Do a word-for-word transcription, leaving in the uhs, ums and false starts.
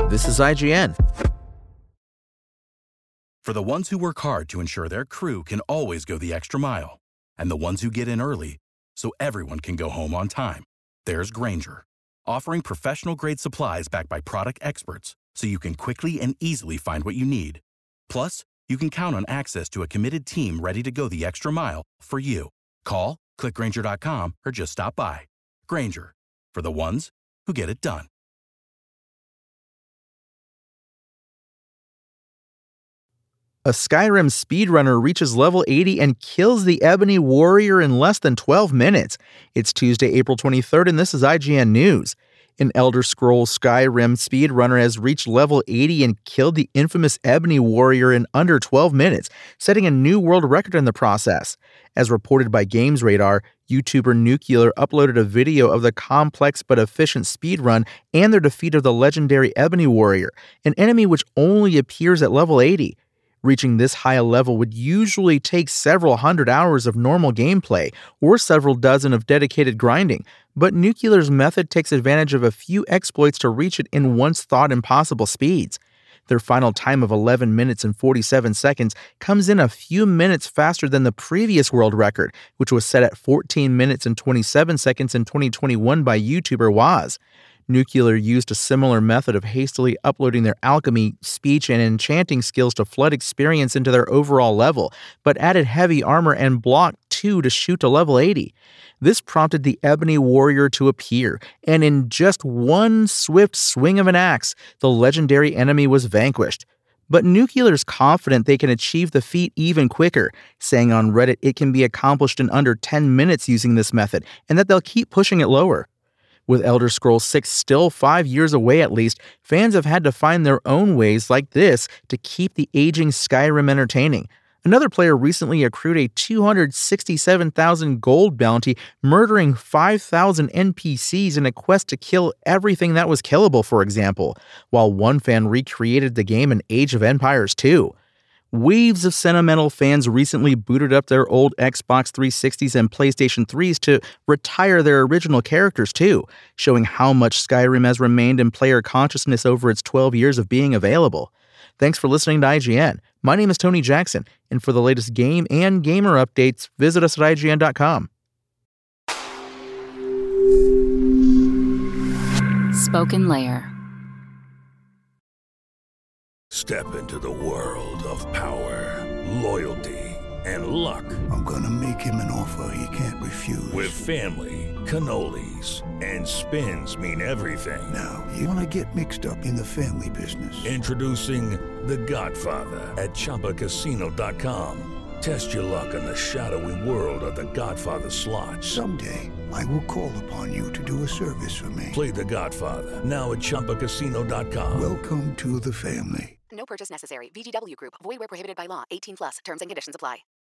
This is I G N. For the ones who work hard to ensure their crew can always go the extra mile, and the ones who get in early so everyone can go home on time, there's Grainger, offering professional-grade supplies backed by product experts so you can quickly and easily find what you need. Plus, you can count on access to a committed team ready to go the extra mile for you. Call, click Grainger dot com, or just stop by. Grainger, for the ones who get it done. A Skyrim speedrunner reaches level eighty and kills the Ebony Warrior in less than twelve minutes. It's Tuesday, April twenty-third, and this is I G N News. An Elder Scrolls Skyrim speedrunner has reached level eighty and killed the infamous Ebony Warrior in under twelve minutes, setting a new world record in the process. As reported by GamesRadar, YouTuber Nuclear uploaded a video of the complex but efficient speedrun and their defeat of the legendary Ebony Warrior, an enemy which only appears at level eighty. Reaching this high a level would usually take several hundred hours of normal gameplay or several dozen of dedicated grinding, but Nuclear's method takes advantage of a few exploits to reach it in once thought impossible speeds. Their final time of eleven minutes and forty-seven seconds comes in a few minutes faster than the previous world record, which was set at fourteen minutes and twenty-seven seconds in twenty twenty-one by YouTuber Waz. Nuclear used a similar method of hastily uploading their alchemy, speech, and enchanting skills to flood experience into their overall level, but added heavy armor and block two to shoot to level eighty. This prompted the Ebony Warrior to appear, and in just one swift swing of an axe, the legendary enemy was vanquished. But Nuclear's confident they can achieve the feat even quicker, saying on Reddit it can be accomplished in under ten minutes using this method, and that they'll keep pushing it lower. With Elder Scrolls six still five years away at least, fans have had to find their own ways like this to keep the aging Skyrim entertaining. Another player recently accrued a two hundred sixty-seven thousand gold bounty, murdering five thousand N P Cs in a quest to kill everything that was killable, for example, while one fan recreated the game in Age of Empires two. Waves of sentimental fans recently booted up their old Xbox three sixties and PlayStation threes to retire their original characters too, showing how much Skyrim has remained in player consciousness over its twelve years of being available. Thanks for listening to I G N. My name is Tony Jackson, and for the latest game and gamer updates, visit us at I G N dot com. Spoken Layer. Step into the world of power, loyalty, and luck. I'm gonna make him an offer he can't refuse. With family, cannolis, and spins mean everything. Now, you wanna get mixed up in the family business. Introducing The Godfather at Chumba Casino dot com. Test your luck in the shadowy world of The Godfather slot. Someday, I will call upon you to do a service for me. Play The Godfather, now at Chumba Casino dot com. Welcome to the family. No purchase necessary. V G W Group. Void where prohibited by law. eighteen plus. Terms and conditions apply.